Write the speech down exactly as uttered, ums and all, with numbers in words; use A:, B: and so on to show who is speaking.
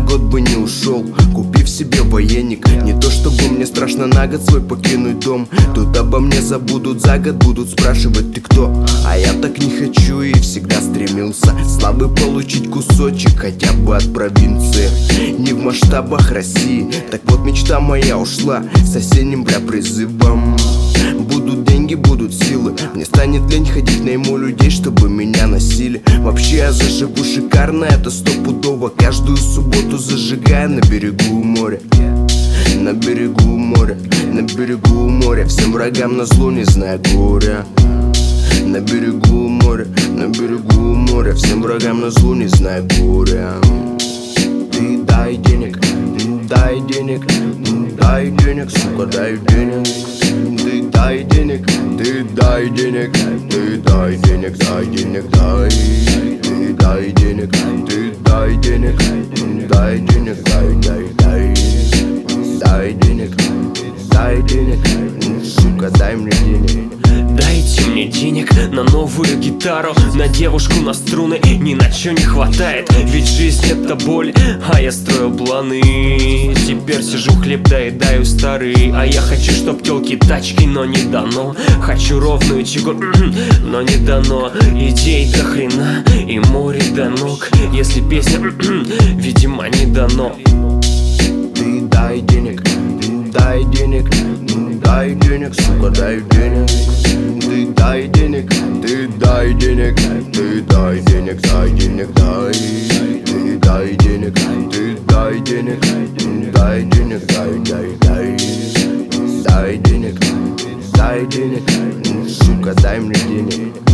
A: год бы не ушел, купив себе военник. Не то чтобы мне страшно на год свой покинуть дом. Тут обо мне забудут за год, будут спрашивать: ты кто? А я так не хочу и всегда стремился слабый получить кусочек хотя бы от провинции. Не в масштабах России. Так вот мечта моя ушла с осенним, бля, призывом. Будут деньги, будут силы. Мне станет лень ходить, найму людей, чтобы меня носили. Вообще я заживу шикарно, это стопудово. Каждую субботу зажигая на берегу моря. На берегу моря, на берегу моря. Всем врагам назло, не зная горя. На берегу моря, на берегу моря. Всем врагам назло, не зная горя. Ты дай денег, дай денег, дай денег, сука, дай денег. Ты дай денег, ты дай денег, ты дай денег, дай денег, дай. Ты дай денег, ты дай денег, дай денег, дай, дай, дай. Дай денег, дай денег, сука, дай мне денег.
B: Дайте мне денег на новую гитару, на девушку, на струны, ни на чё не хватает. Ведь жизнь это боль, а я строю планы. Теперь сижу, хлеб доедаю старый. А я хочу, чтоб тёлки тачки, но не дано. Хочу ровную чего, но не дано. Идей до хрена и море до ног. Если песня, видимо, не дано.
A: Ты дай денег, дай денег, дай денег, сука, дай денег. Ты дай денег, ты дай денег, ты дай денег, дай денег, дай. Ты дай денег, ты дай денег, дай денег, дай, дай, дай. Дай денег, дай денег, сука, дай мне денег.